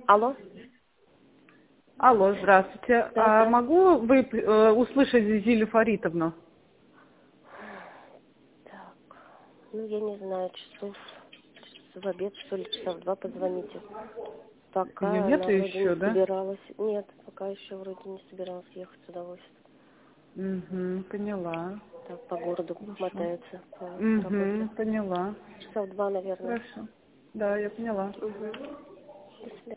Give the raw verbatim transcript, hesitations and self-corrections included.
Алло. Алло, здравствуйте. Да, А да. могу вы э, услышать Зилю Фаритовну? Так, ну я не знаю, часов в обед, что ли, часа в два позвоните. Ее Пока нет она вроде не еще, да? собиралась. Нет, пока еще вроде не собиралась ехать с удовольствием. Угу, поняла. Так, по городу Хорошо. мотается по работе. Угу, поняла. Часа в два, наверное. Хорошо. Да, я поняла. Угу. До свидания.